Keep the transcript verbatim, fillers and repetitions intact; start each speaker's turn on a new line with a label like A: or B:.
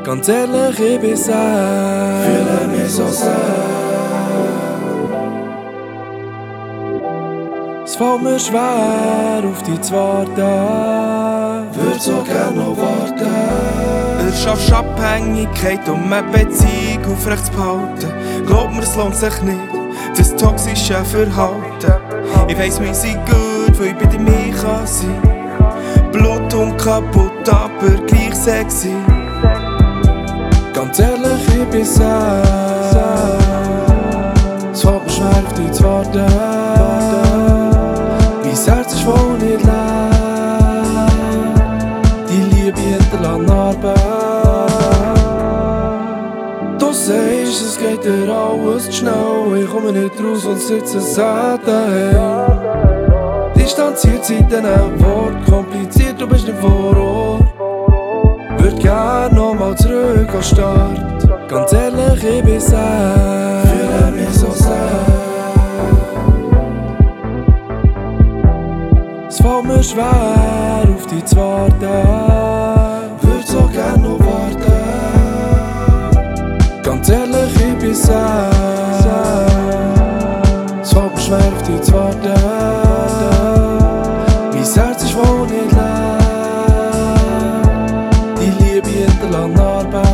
A: Ganz ehrlich, ich bin sad, fühle mich so sad. Es fällt mir schwer, auf dich zu warten, würd so gern noch warten.
B: Du schaffst Abhängigkeit, um eine Beziehung aufrecht zu behalten. Glaub mir, es lohnt sich nicht, das toxische Verhalten. Ich weiss, wir sind gut, weil ich bei dir mich kann sein. Blut und kaputt, aber gleich sexy.
A: Ganz ehrlich, ich bin sad. Es fällt mir schwer, auf dich zu warten. Mein Herz ist voll nicht leer. Die Liebe hinterlässt Narben. Du sagst, es geht dir alles zu schnell. Ich komme nicht raus und sitze sad daheim. Distanziert seit den Worten, kompliziert, du bist nicht vor Ort. Würd gern nochmal zurück an Start. Ganz ehrlich, ich bin sad, fühle mich so sad. Es fällt mir schwer, auf dich zu warten, würd so gern noch warten. Ganz ehrlich, ich bin sad. Es fällt mir schwer, auf dich zu warten. Mein Herz ist voll nicht leer. Die Liebe hinterlässt Narben.